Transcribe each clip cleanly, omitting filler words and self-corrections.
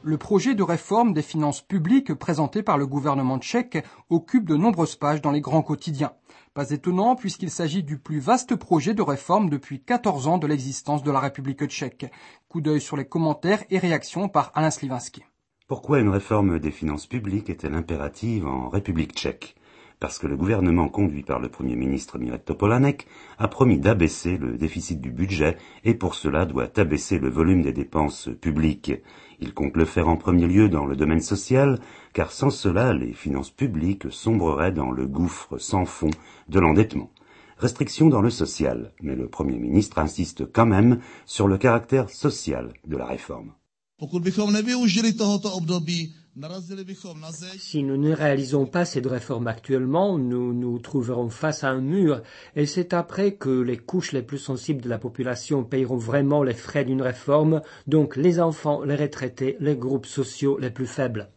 Le projet de réforme des finances publiques présenté par le gouvernement tchèque occupe de nombreuses pages dans les grands quotidiens. Pas étonnant puisqu'il s'agit du plus vaste projet de réforme depuis 14 ans de l'existence de la République tchèque. Coup d'œil sur les commentaires et réactions par Alain Slivinski. Pourquoi une réforme des finances publiques est-elle impérative en République tchèque ? Parce que le gouvernement conduit par le Premier ministre Mirek Topolánek a promis d'abaisser le déficit du budget et pour cela doit abaisser le volume des dépenses publiques. Il compte le faire en premier lieu dans le domaine social, car sans cela, les finances publiques sombreraient dans le gouffre sans fond de l'endettement. Restriction dans le social, mais le Premier ministre insiste quand même sur le caractère social de la réforme. Si nous ne réalisons pas cette réforme actuellement, nous nous trouverons face à un mur, et c'est après que les couches les plus sensibles de la population paieront vraiment les frais d'une réforme, donc les enfants, les retraités, les groupes sociaux les plus faibles.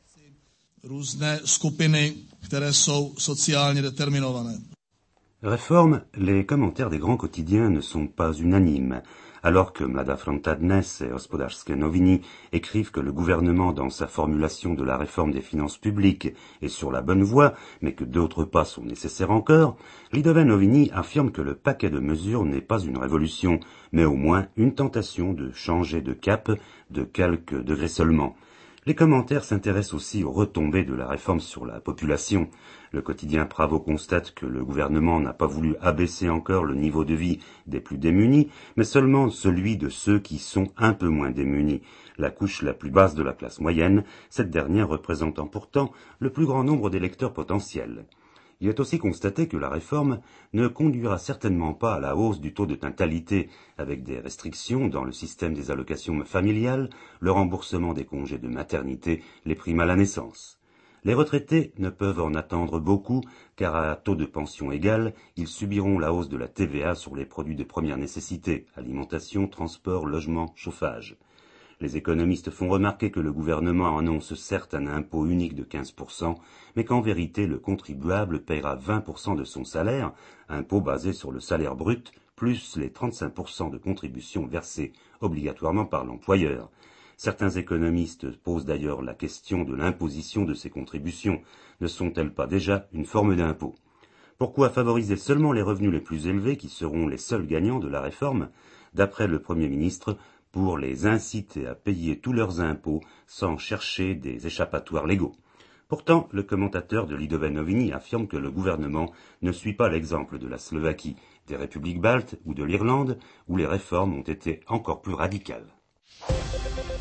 Réforme, les commentaires des grands quotidiens ne sont pas unanimes. Alors que Mladá fronta Dnes et Hospodářské noviny écrivent que le gouvernement, dans sa formulation de la réforme des finances publiques, est sur la bonne voie, mais que d'autres pas sont nécessaires encore, Lidové noviny affirme que le paquet de mesures n'est pas une révolution, mais au moins une tentation de changer de cap de quelques degrés seulement. Les commentaires s'intéressent aussi aux retombées de la réforme sur la population. Le quotidien Pravo constate que le gouvernement n'a pas voulu abaisser encore le niveau de vie des plus démunis, mais seulement celui de ceux qui sont un peu moins démunis, la couche la plus basse de la classe moyenne, cette dernière représentant pourtant le plus grand nombre d'électeurs potentiels. Il est aussi constaté que la réforme ne conduira certainement pas à la hausse du taux de natalité, avec des restrictions dans le système des allocations familiales, le remboursement des congés de maternité, les primes à la naissance. Les retraités ne peuvent en attendre beaucoup, car à taux de pension égal, ils subiront la hausse de la TVA sur les produits de première nécessité, alimentation, transport, logement, chauffage. Les économistes font remarquer que le gouvernement annonce certes un impôt unique de 15%, mais qu'en vérité le contribuable paiera 20% de son salaire, impôt basé sur le salaire brut, plus les 35% de contributions versées obligatoirement par l'employeur. Certains économistes posent d'ailleurs la question de l'imposition de ces contributions. Ne sont-elles pas déjà une forme d'impôt ? Pourquoi favoriser seulement les revenus les plus élevés qui seront les seuls gagnants de la réforme ? D'après le Premier ministre, pour les inciter à payer tous leurs impôts sans chercher des échappatoires légaux. Pourtant, le commentateur de Lidové noviny affirme que le gouvernement ne suit pas l'exemple de la Slovaquie, des républiques baltes ou de l'Irlande, où les réformes ont été encore plus radicales.